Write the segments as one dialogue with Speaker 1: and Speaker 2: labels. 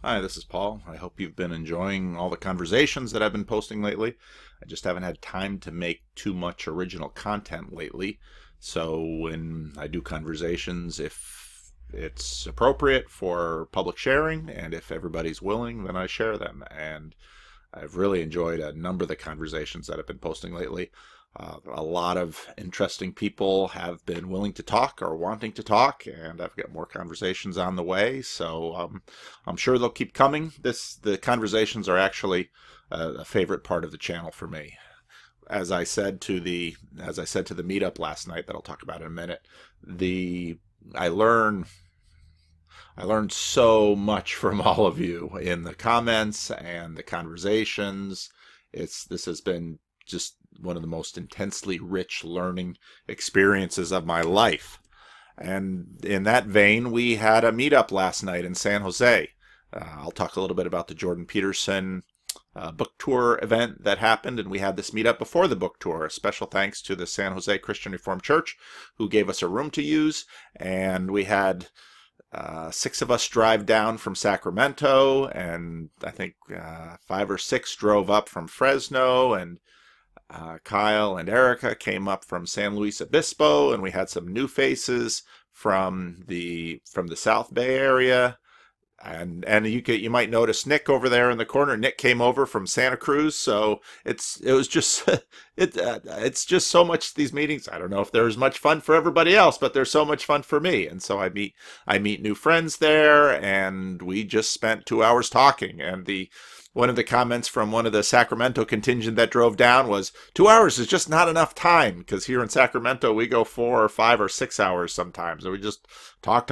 Speaker 1: Hi, this is Paul. I hope you've been enjoying all the conversations that I've been posting lately. I just haven't had time to make too much original content lately. So when I do conversations, if it's appropriate for public sharing and if everybody's willing, then I share them. And I've really enjoyed a number of the conversations that I've been posting lately. A lot of interesting people have been willing to talk or wanting to talk, and I've got more conversations on the way. So I'm sure they'll keep coming. The conversations are actually a favorite part of the channel for me. As I said to the meetup last night that I'll talk about in a minute, the I learn I learned so much from all of you in the comments and the conversations. This has been just one of the most intensely rich learning experiences of my life. And in that vein, we had a meetup last night in San Jose. I'll talk a little bit about the Jordan Peterson book tour event that happened, and we had this meetup before the book tour. A special thanks to the San Jose Christian Reformed Church, who gave us a room to use, and we had six of us drive down from Sacramento, and I think five or six drove up from Fresno, and Kyle and Erica came up from San Luis Obispo, and we had some new faces from the South Bay area. And you might notice Nick over there in the corner. Nick came over from Santa Cruz, so it was just it's just so much these meetings. I don't know if there's much fun for everybody else, but there's so much fun for me. And so I meet new friends there, and we just spent 2 hours talking. And the one of the comments from one of the Sacramento contingent that drove down was 2 hours is just not enough time, because here in Sacramento we go 4 or 5 or 6 hours sometimes, and we just talk,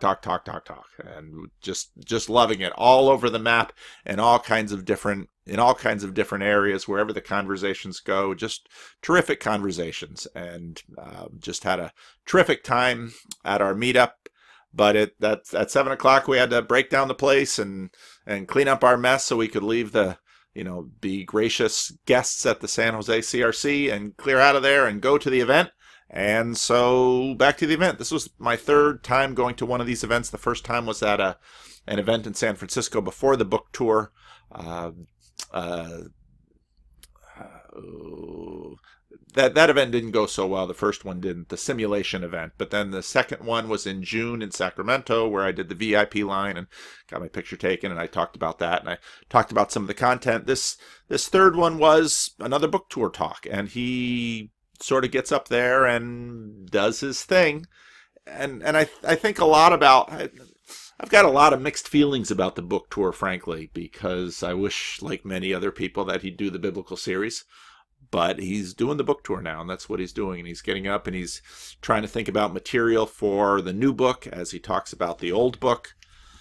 Speaker 1: and just loving it all over the map in all kinds of different areas wherever the conversations go. Just terrific conversations, and just had a terrific time at our meetup. But at 7 o'clock, we had to break down the place and clean up our mess so we could leave be gracious guests at the San Jose CRC and clear out of there and go to the event. And so back to the event. This was my third time going to one of these events. The first time was at an event in San Francisco before the book tour. That event didn't go so well. The first one didn't, the simulation event. But then the second one was in June in Sacramento, where I did the VIP line and got my picture taken, and I talked about that, and I talked about some of the content. This third one was another book tour talk, and he sort of gets up there and does his thing. And I think a lot about... I've got a lot of mixed feelings about the book tour, frankly, because I wish, like many other people, that he'd do the biblical series. But he's doing the book tour now, and that's what he's doing. And he's getting up and he's trying to think about material for the new book as he talks about the old book.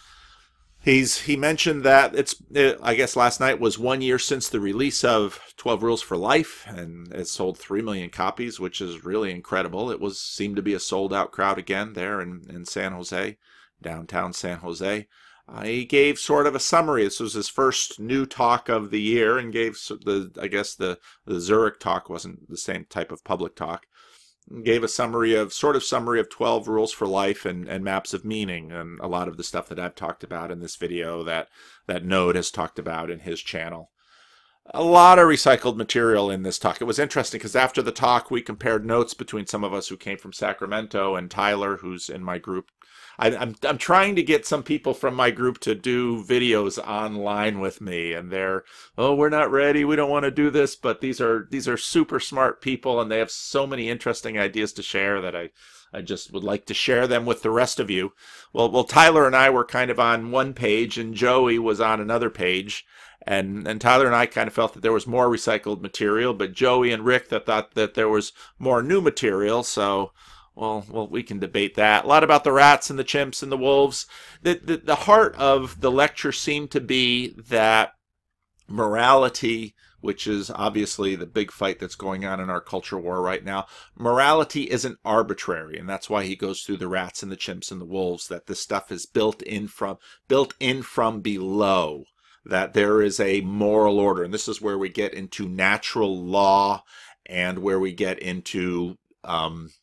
Speaker 1: He mentioned that I guess last night was 1 year since the release of 12 Rules for Life, and it sold 3 million copies, which is really incredible. It seemed to be a sold out crowd again there in San Jose, downtown San Jose. He gave sort of a summary. This was his first new talk of the year, and gave the Zurich talk wasn't the same type of public talk. Gave a summary of 12 Rules for Life and Maps of Meaning, and a lot of the stuff that I've talked about in this video that Node has talked about in his channel. A lot of recycled material in this talk. It was interesting because after the talk, we compared notes between some of us who came from Sacramento and Tyler, who's in my group. I'm trying to get some people from my group to do videos online with me, and we're not ready, we don't want to do this, but these are super smart people, and they have so many interesting ideas to share that I just would like to share them with the rest of you. Well, Tyler and I were kind of on one page, and Joey was on another page. And Tyler and I kind of felt that there was more recycled material, but Joey and Rick thought that there was more new material. So, well, we can debate that. A lot about the rats and the chimps and the wolves. The heart of the lecture seemed to be that morality, which is obviously the big fight that's going on in our culture war right now. Morality isn't arbitrary, and that's why he goes through the rats and the chimps and the wolves, that this stuff is built in from below. That there is a moral order, and this is where we get into natural law and where we get into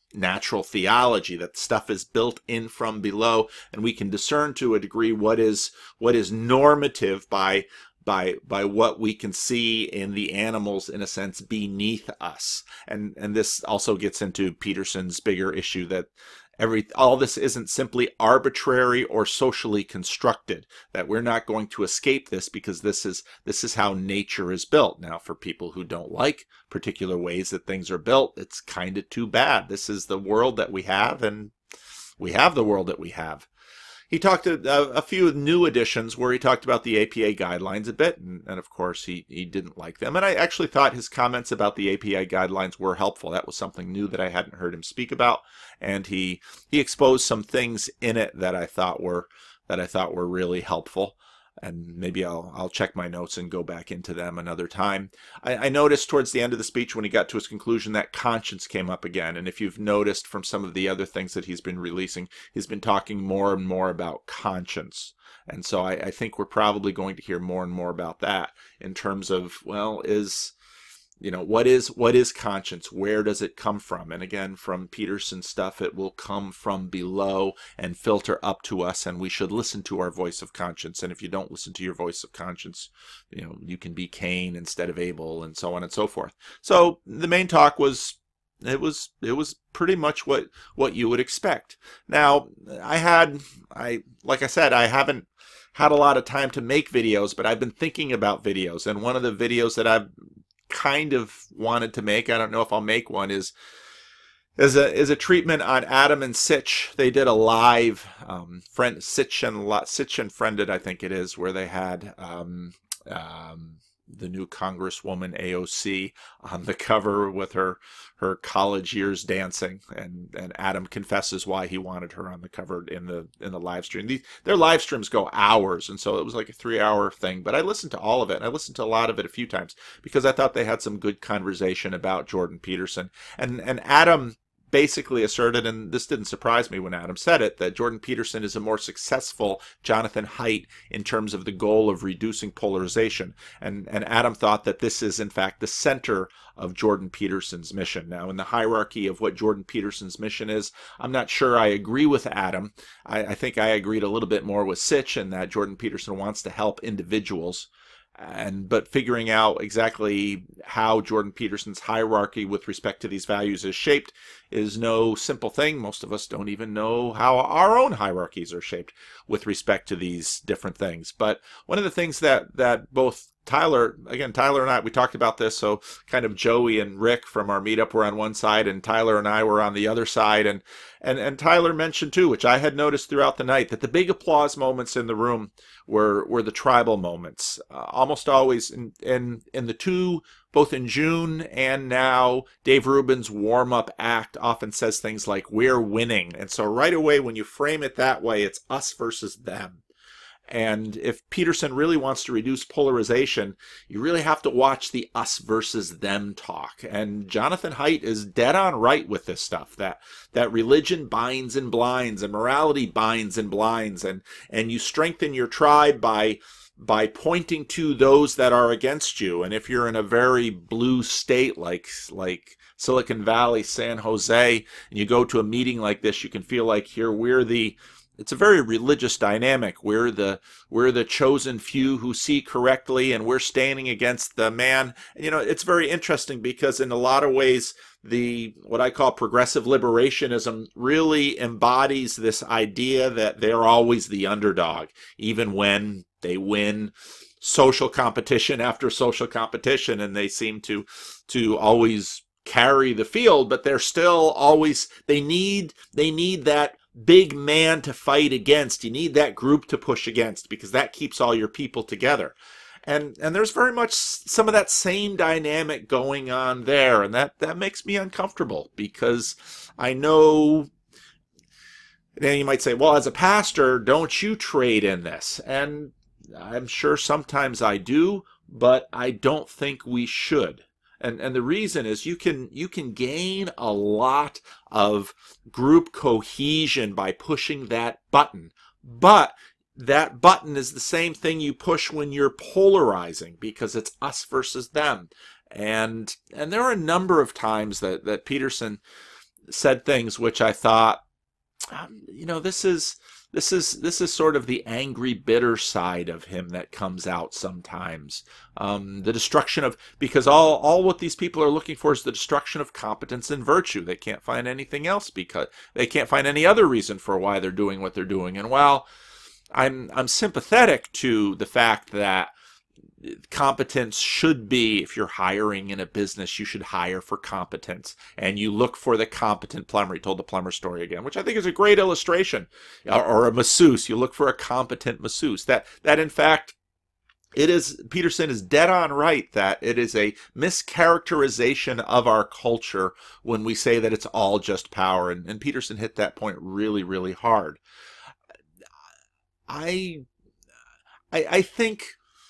Speaker 1: natural theology, that stuff is built in from below, and we can discern to a degree what is normative by what we can see in the animals, in a sense, beneath us. And this also gets into Peterson's bigger issue that all this isn't simply arbitrary or socially constructed, that we're not going to escape this because this is how nature is built. Now, for people who don't like particular ways that things are built, it's kind of too bad. This is the world that we have, and we have the world that we have. He talked a few new additions where he talked about the APA guidelines a bit, and of course he didn't like them. And I actually thought his comments about the APA guidelines were helpful. That was something new that I hadn't heard him speak about, and he exposed some things in it that I thought were really helpful. And maybe I'll check my notes and go back into them another time. I noticed towards the end of the speech, when he got to his conclusion, that conscience came up again. And if you've noticed from some of the other things that he's been releasing, he's been talking more and more about conscience. And so I think we're probably going to hear more and more about that in terms of, well, what is conscience? Where does it come from? And again, from Peterson's stuff, it will come from below and filter up to us, and we should listen to our voice of conscience. And if you don't listen to your voice of conscience, you can be Cain instead of Abel, and so on and so forth. So the main talk was pretty much what you would expect. Now, like I said, I haven't had a lot of time to make videos, but I've been thinking about videos, and one of the videos that I've kind of wanted to make, I don't know if I'll make one, is a treatment on Adam and Sitch. They did a live Sitch and Friended, I think it is, where they had the new Congresswoman AOC on the cover with her college years dancing, and Adam confesses why he wanted her on the cover in the live stream. Their live streams go hours, and so it was like a 3-hour thing, but I listened to all of it, and I listened to a lot of it a few times because I thought they had some good conversation about Jordan Peterson. And Adam basically asserted, and this didn't surprise me when Adam said it, that Jordan Peterson is a more successful Jonathan Haidt in terms of the goal of reducing polarization. And Adam thought that this is, in fact, the center of Jordan Peterson's mission. Now, in the hierarchy of what Jordan Peterson's mission is, I'm not sure I agree with Adam. I think I agreed a little bit more with Sitch in that Jordan Peterson wants to help individuals. But figuring out exactly how Jordan Peterson's hierarchy with respect to these values is shaped is no simple thing. Most of us don't even know how our own hierarchies are shaped with respect to these different things. But one of the things that both Tyler and I, we talked about this, so kind of Joey and Rick from our meetup were on one side, and Tyler and I were on the other side, and Tyler mentioned too, which I had noticed throughout the night, that the big applause moments in the room were the tribal moments. Almost always in the two, both in June and now, Dave Rubin's warm-up act often says things like, "We're winning." And so right away, when you frame it that way, it's us versus them. And if Peterson really wants to reduce polarization, you really have to watch the us versus them talk. And Jonathan Haidt is dead on right with this stuff, that religion binds and blinds, and morality binds and blinds, and you strengthen your tribe by pointing to those that are against you. And if you're in a very blue state like Silicon Valley, San Jose, and you go to a meeting like this, you can feel like here it's a very religious dynamic. We're the chosen few who see correctly, and we're standing against the man. And, it's very interesting because in a lot of ways, what I call progressive liberationism really embodies this idea that they're always the underdog, even when they win social competition after social competition, and they seem to always carry the field, but they're still always, they need that big man to fight against. You need that group to push against, because that keeps all your people together. And there's very much some of that same dynamic going on there, and that makes me uncomfortable, because I know, then you might say, well, as a pastor, don't you trade in this? And I'm sure sometimes I do, but I don't think we should. And the reason is you can gain a lot of group cohesion by pushing that button. But that button is the same thing you push when you're polarizing, because it's us versus them. And there are a number of times that Peterson said things which I thought, you know, this is sort of the angry, bitter side of him that comes out sometimes. The destruction of, because all what these people are looking for is the destruction of competence and virtue. They can't find anything else, because they can't find any other reason for why they're doing what they're doing. And while I'm sympathetic to the fact that competence should be, if you're hiring in a business, you should hire for competence, and you look for the competent plumber. He told the plumber story again, which I think is a great illustration. Or a masseuse, you look for a competent masseuse. That in fact, it is, Peterson is dead on right that it is a mischaracterization of our culture when we say that it's all just power, and Peterson hit that point really, really hard. I think,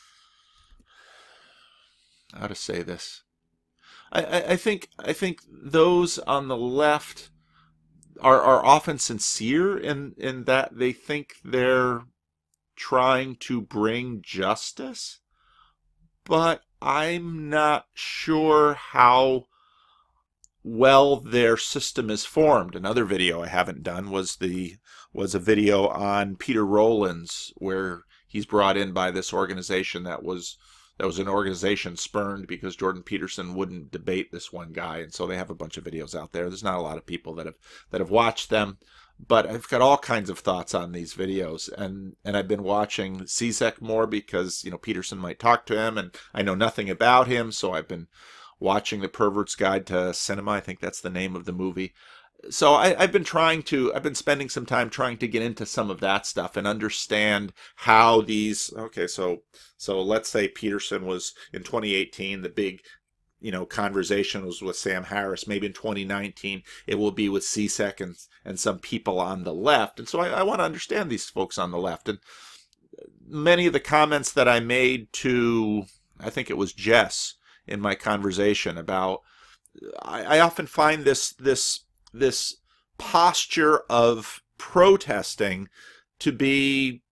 Speaker 1: how to say this. I think those on the left are often sincere in that they think they're trying to bring justice, but I'm not sure how well their system is formed. Another video I haven't done was a video on Peter Rollins, where he's brought in by this organization that was an organization spurned because Jordan Peterson wouldn't debate this one guy, and so they have a bunch of videos out there. There's not a lot of people that have watched them, but I've got all kinds of thoughts on these videos, and I've been watching Zizek more because, you know, Peterson might talk to him, and I know nothing about him, so I've been watching The Pervert's Guide to Cinema. I think that's the name of the movie. So I've been spending some time trying to get into some of that stuff and understand how these, okay, so let's say Peterson was in 2018, the big, you know, conversation was with Sam Harris. Maybe in 2019, it will be with Zizek and some people on the left. And so I want to understand these folks on the left. And many of the comments that I made to, I think it was Jess in my conversation about, I often find this posture of protesting to be,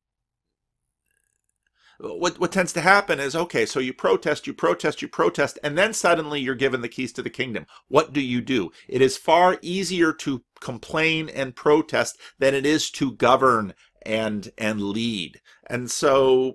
Speaker 1: what tends to happen is, okay, so you protest, and then suddenly you're given the keys to the kingdom. What do? It is far easier to complain and protest than it is to govern and lead. And so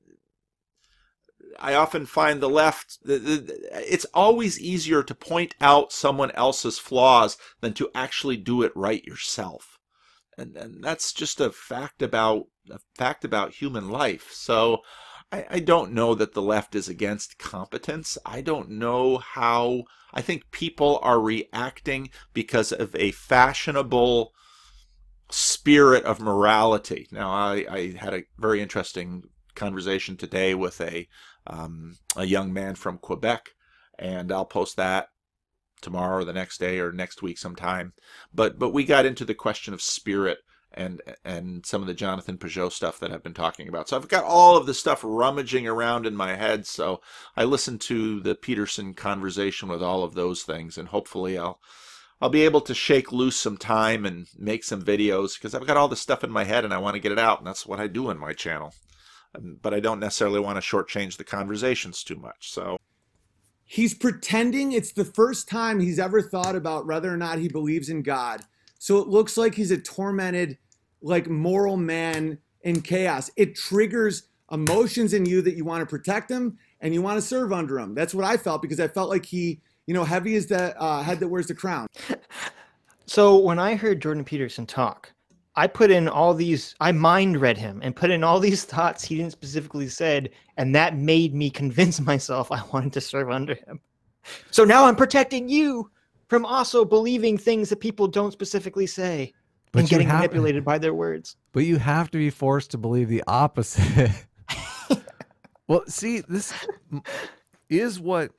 Speaker 1: I often find the left, it's always easier to point out someone else's flaws than to actually do it right yourself. And that's just a fact about human life. So I don't know that the left is against competence. I don't know how. I think people are reacting because of a fashionable spirit of morality. Now, I had a very interesting conversation today with a young man from Quebec, and I'll post that tomorrow or the next day or next week sometime. But we got into the question of spirit and some of the Jonathan Peugeot stuff that I've been talking about. So I've got all of the stuff rummaging around in my head. So I listened to the Peterson conversation with all of those things, and hopefully I'll be able to shake loose some time and make some videos, because I've got all this stuff in my head and I want to get it out, and that's what I do on my channel. But I don't necessarily want to shortchange the conversations too much. So
Speaker 2: he's pretending it's the first time he's ever thought about whether or not he believes in God. So it looks like he's a tormented, like, moral man in chaos. It triggers emotions in you that you want to protect him and you want to serve under him. That's what I felt, because I felt like he, you know, heavy is the head that wears the crown.
Speaker 3: So when I heard Jordan Peterson talk, I mind read him and put in all these thoughts he didn't specifically said, and that made me convince myself I wanted to serve under him. So now I'm protecting you from also believing things that people don't specifically say and getting manipulated by their words.
Speaker 4: But you have to be forced to believe the opposite. Well, see, this is what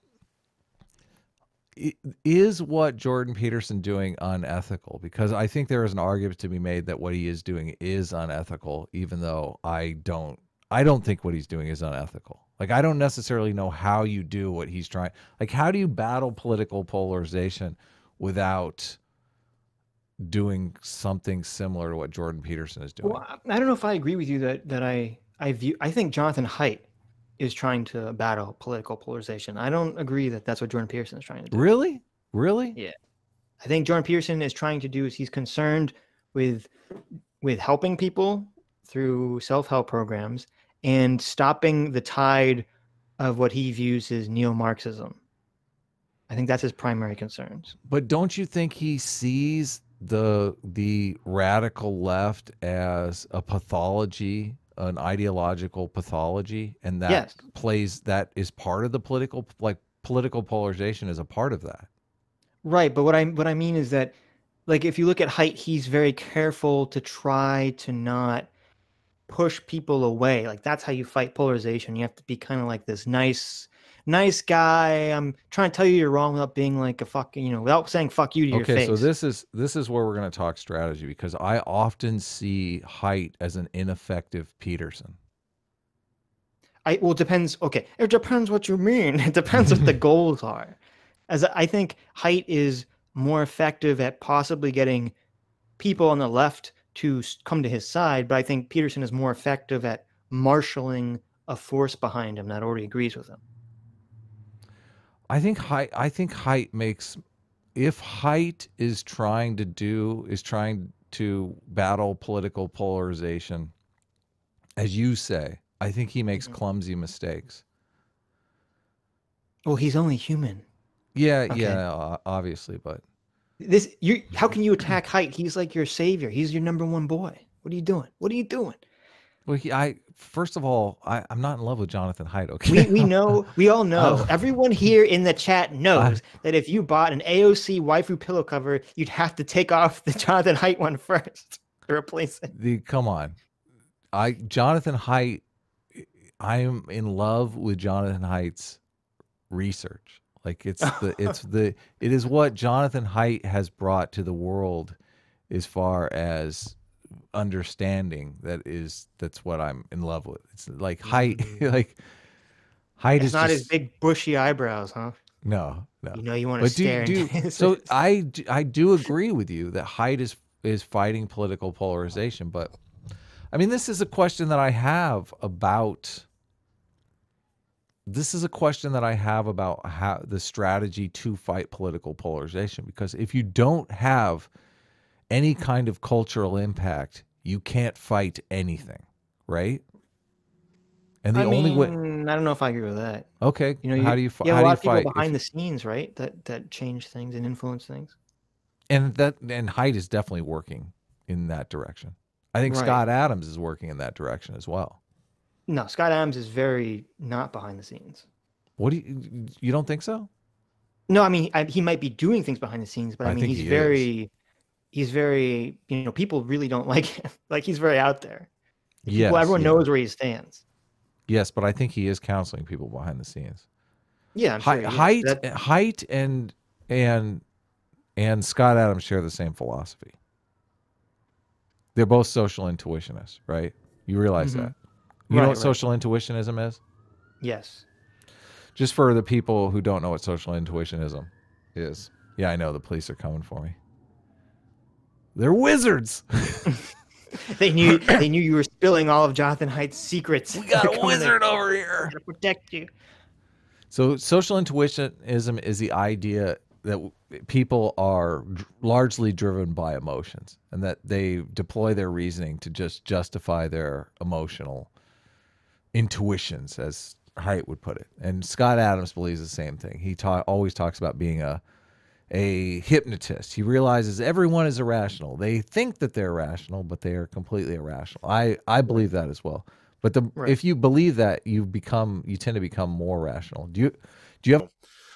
Speaker 4: Jordan Peterson doing unethical? Because I think there is an argument to be made that what he is doing is unethical, even though I don't think what he's doing is unethical. Like, I don't necessarily know how you do what he's trying. Like, how do you battle political polarization without doing something similar to what Jordan Peterson is doing?
Speaker 3: Well, I don't know if I agree with you that I think Jonathan Haidt is trying to battle political polarization. I don't agree that that's what Jordan Peterson is trying to do.
Speaker 4: Really?
Speaker 3: Yeah. I think Jordan Peterson is trying to do is he's concerned with helping people through self-help programs and stopping the tide of what he views as neo-Marxism. I think that's his primary concerns.
Speaker 4: But don't you think he sees the radical left as a pathology, an ideological pathology, and that
Speaker 3: Yes.
Speaker 4: that is part of the political polarization is a part of that.
Speaker 3: Right, but what I mean is that, like, if you look at Haidt, he's very careful to try to not push people away. Like, that's how you fight polarization. You have to be kind of like this nice guy. I'm trying to tell you you're wrong without being like a fucking, without saying fuck you to your face.
Speaker 4: So this is where we're going to talk strategy, because I often see Haidt as an ineffective Peterson.
Speaker 3: Well, it depends. Okay, it depends what you mean. It depends what the goals are. As I think Haidt is more effective at possibly getting people on the left to come to his side, but I think Peterson is more effective at marshaling a force behind him that already agrees with him.
Speaker 4: I think Haidt makes, if Haidt is trying to battle political polarization, as you say, I think he makes clumsy mistakes.
Speaker 3: Well, he's only human.
Speaker 4: Yeah,
Speaker 3: Okay.
Speaker 4: yeah, obviously, but
Speaker 3: How can you attack Haidt? He's like your savior. He's your number one boy. What are you doing? What are you doing?
Speaker 4: well, first of all, I'm not in love with Jonathan Haidt. Okay,
Speaker 3: We all know.
Speaker 4: Oh.
Speaker 3: Everyone here in the chat knows that if you bought an AOC waifu pillow cover, you'd have to take off the Jonathan Haidt one first to replace it.
Speaker 4: Come on, Jonathan Haidt. I am in love with Jonathan Haidt's research. Like it is what Jonathan Haidt has brought to the world as far as understanding. That's what I'm in love with. It's like Haidt, Haidt
Speaker 3: It's
Speaker 4: is
Speaker 3: not
Speaker 4: just,
Speaker 3: his big bushy eyebrows, huh?
Speaker 4: no.
Speaker 3: You want to
Speaker 4: But
Speaker 3: stare into his
Speaker 4: so
Speaker 3: face.
Speaker 4: I do agree with you that Haidt is fighting political polarization, but I mean, this is a question that I have about. This is a question that I have about how the strategy to fight political polarization, because if you don't have any kind of cultural impact, you can't fight anything, right? And the only way,
Speaker 3: I don't know if I agree with that.
Speaker 4: okay, how do you
Speaker 3: You have
Speaker 4: how
Speaker 3: a
Speaker 4: do
Speaker 3: lot
Speaker 4: you
Speaker 3: of people
Speaker 4: fight?
Speaker 3: behind the scenes, right? That change things and influence things.
Speaker 4: And Haidt is definitely working in that direction. I think
Speaker 3: Right.
Speaker 4: Scott Adams is working in that direction as well.
Speaker 3: No, Scott Adams is very not behind the scenes.
Speaker 4: What do you don't think so?
Speaker 3: No, I mean he might be doing things behind the scenes, but I mean
Speaker 4: think
Speaker 3: he's
Speaker 4: he
Speaker 3: very people really don't like him. Like he's very out there.
Speaker 4: Yes,
Speaker 3: Everyone
Speaker 4: yeah.
Speaker 3: knows where he stands.
Speaker 4: Yes, but I think he is counseling people behind the scenes.
Speaker 3: Yeah, I'm sure. he is.
Speaker 4: Haidt and Scott Adams share the same philosophy. They're both social intuitionists, right? You realize that. You know
Speaker 3: Right,
Speaker 4: what
Speaker 3: right.
Speaker 4: social intuitionism is?
Speaker 3: Yes.
Speaker 4: Just for the people who don't know what social intuitionism is. Yeah, I know the police are coming for me. They're wizards.
Speaker 3: They knew you were spilling all of Jonathan Haidt's secrets.
Speaker 4: We got a wizard over here.
Speaker 3: to protect you.
Speaker 4: So social intuitionism is the idea that people are largely driven by emotions, and that they deploy their reasoning to just justify their emotional intuitions, as Haidt would put it. And Scott Adams believes the same thing. He always talks about being a hypnotist. He realizes everyone is irrational. They think that they're rational, but they are completely irrational. I believe that as well. But if you believe that, you tend to become more rational. Do you have?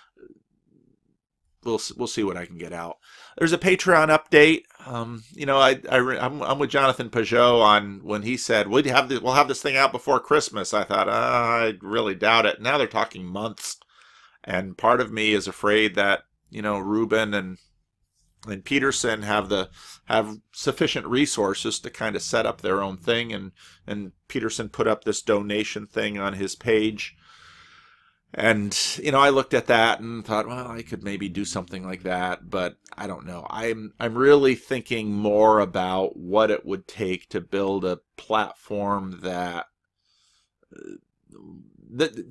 Speaker 1: We'll see what I can get out. There's a Patreon update. I'm with Jonathan Peugeot on when he said we'll have this thing out before Christmas. I thought I really doubt it. Now they're talking months, and part of me is afraid that Rubin and Peterson have sufficient resources to kind of set up their own thing, and Peterson put up this donation thing on his page. And, I looked at that and thought, well, I could maybe do something like that, but I don't know. I'm really thinking more about what it would take to build a platform that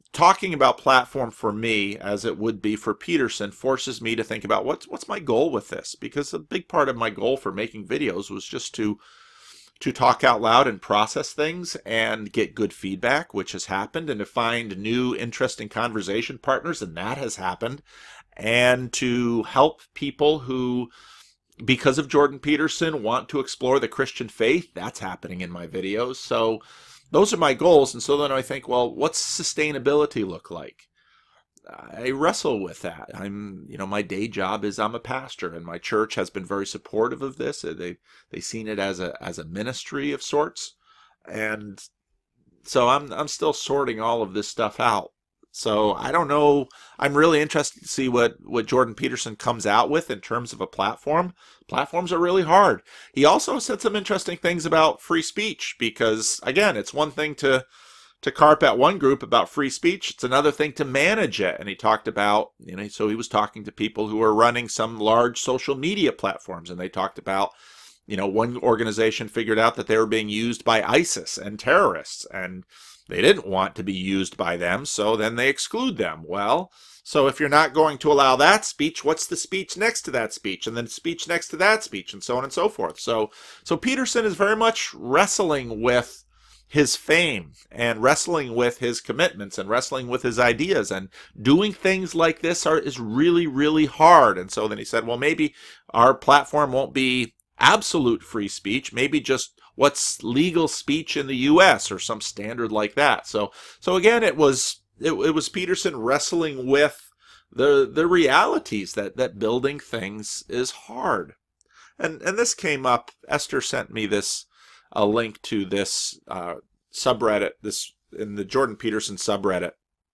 Speaker 1: talking about platform for me, as it would be for Peterson, forces me to think about what's my goal with this, because a big part of my goal for making videos was just to talk out loud and process things and get good feedback, which has happened, and to find new interesting conversation partners, and that has happened, and to help people who, because of Jordan Peterson, want to explore the Christian faith. That's happening in my videos. So those are my goals. And so then I think, well, what's sustainability look like? I wrestle with that. My day job is I'm a pastor, and my church has been very supportive of this. They've seen it as a ministry of sorts. And so I'm still sorting all of this stuff out. So I don't know. I'm really interested to see what Jordan Peterson comes out with in terms of a platform. Platforms are really hard. He also said some interesting things about free speech, because, again, it's one thing to carp at one group about free speech. It's another thing to manage it. And he talked about, so he was talking to people who are running some large social media platforms, and they talked about, one organization figured out that they were being used by ISIS and terrorists, and they didn't want to be used by them, so then they exclude them. Well, so if you're not going to allow that speech, what's the speech next to that speech, and then speech next to that speech, and so on and so forth. So Peterson is very much wrestling with his fame and wrestling with his commitments and wrestling with his ideas, and doing things like this is really, really hard. And so then he said, well, maybe our platform won't be absolute free speech, maybe just what's legal speech in the U.S. or some standard like that. So again, it was Peterson wrestling with the realities that building things is hard. And this came up. Esther sent me a link to this subreddit, this in the Jordan Peterson subreddit.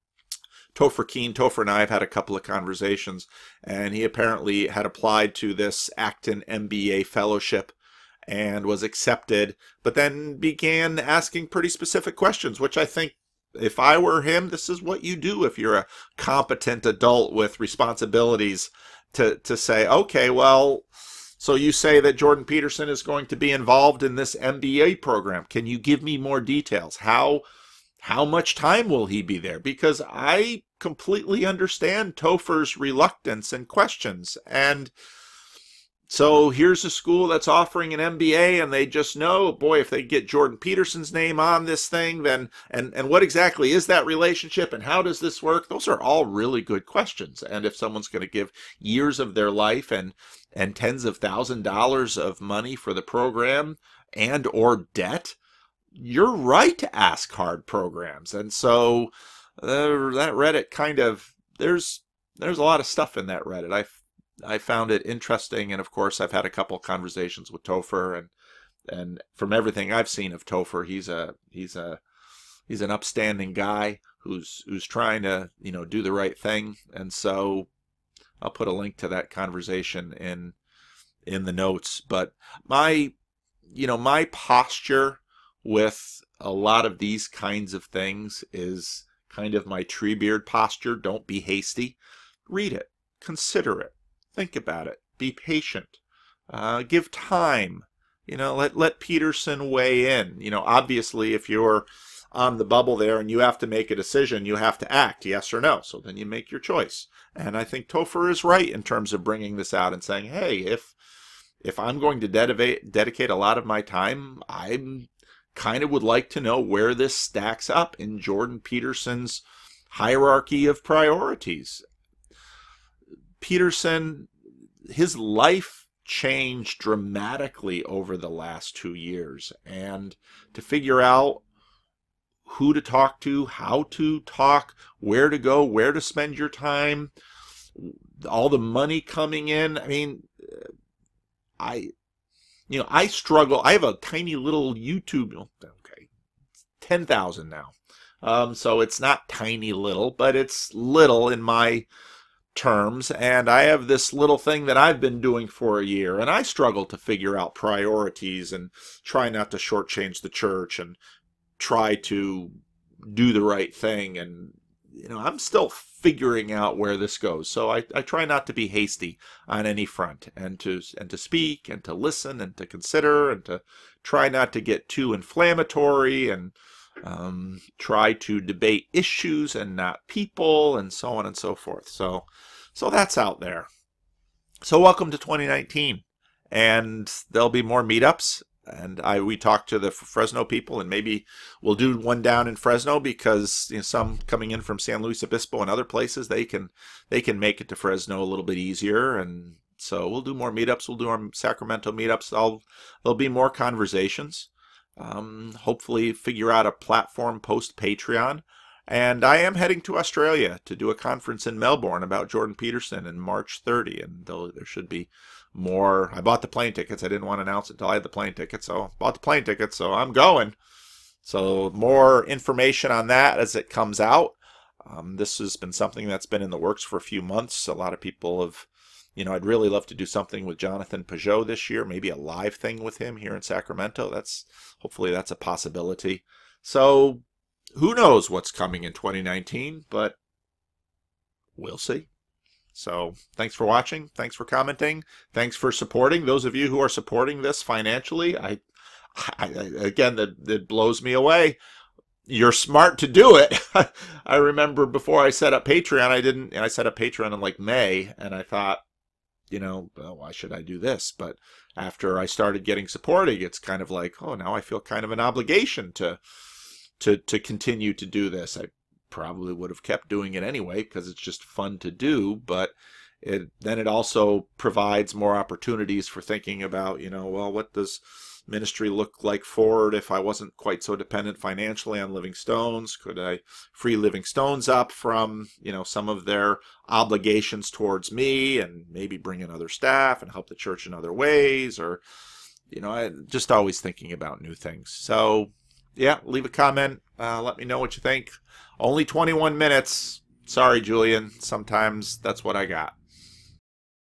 Speaker 1: Topher and I have had a couple of conversations, and he apparently had applied to this Acton MBA fellowship and was accepted, but then began asking pretty specific questions, which I think, if I were him, this is what you do if you're a competent adult with responsibilities, to say, okay, well, so you say that Jordan Peterson is going to be involved in this MBA program. Can you give me more details? How much time will he be there? Because I completely understand Topher's reluctance and questions. And so here's a school that's offering an MBA, and they just know, boy, if they get Jordan Peterson's name on this thing, then, and what exactly is that relationship, and how does this work? Those are all really good questions. And if someone's going to give years of their life and tens of $1,000s of money for the program and or debt, you're right to ask hard programs. And so that Reddit kind of, there's a lot of stuff in that Reddit. I found it interesting, and of course I've had a couple conversations with Topher, and from everything I've seen of Topher, he's an upstanding guy who's trying to do the right thing. And so I'll put a link to that conversation in the notes. But my posture with a lot of these kinds of things is kind of my Treebeard posture. Don't be hasty. Read it, consider it, think about it, be patient, give time. Let Peterson weigh in. Obviously, if you're on the bubble there and you have to make a decision, you have to act, yes or no. So then you make your choice. And I think Topher is right in terms of bringing this out and saying, hey, if I'm going to dedicate a lot of my time, I'm kind of would like to know where this stacks up in Jordan Peterson's hierarchy of priorities. Peterson, his life changed dramatically over the last 2 years, and to figure out who to talk to, how to talk, where to go, where to spend your time, all the money coming in. I mean, I struggle. I have a tiny little YouTube, okay, 10,000 now. So it's not tiny little, but it's little in my terms. And I have this little thing that I've been doing for a year, and I struggle to figure out priorities and try not to shortchange the church and try to do the right thing. And, I'm still figuring out where this goes. So I try not to be hasty on any front, and to speak and to listen and to consider and to try not to get too inflammatory. And try to debate issues and not people, and so on and so forth. So that's out there. So welcome to 2019, and there'll be more meetups. And we talked to the Fresno people, and maybe we'll do one down in Fresno because some coming in from San Luis Obispo and other places, they can make it to Fresno a little bit easier. And so we'll do more meetups. We'll do our Sacramento meetups. There'll be more conversations. Hopefully figure out a platform post Patreon. And I am heading to Australia to do a conference in Melbourne about Jordan Peterson in March 30. And there should be more. I bought the plane tickets. I didn't want to announce it until I had the plane tickets. So I bought the plane tickets. So I'm going. So more information on that as it comes out. This has been something that's been in the works for a few months. A lot of people have, I'd really love to do something with Jonathan Pageau this year, maybe a live thing with him here in Sacramento. Hopefully that's a possibility. So who knows what's coming in 2019, but we'll see. So thanks for watching. Thanks for commenting. Thanks for supporting. Those of you who are supporting this financially, I again, that blows me away. You're smart to do it. I remember before I set up Patreon, I set up Patreon in like May, and I thought, well, why should I do this? But after I started getting supporting, it's kind of like, oh, now I feel kind of an obligation to continue to do this. I probably would have kept doing it anyway because it's just fun to do, but it also provides more opportunities for thinking about, well, what does ministry look like forward if I wasn't quite so dependent financially on Living Stones? Could I free Living Stones up from, some of their obligations towards me and maybe bring in other staff and help the church in other ways? Or, I just always thinking about new things. So yeah, leave a comment. Let me know what you think. Only 21 minutes. Sorry, Julian. Sometimes that's what I got.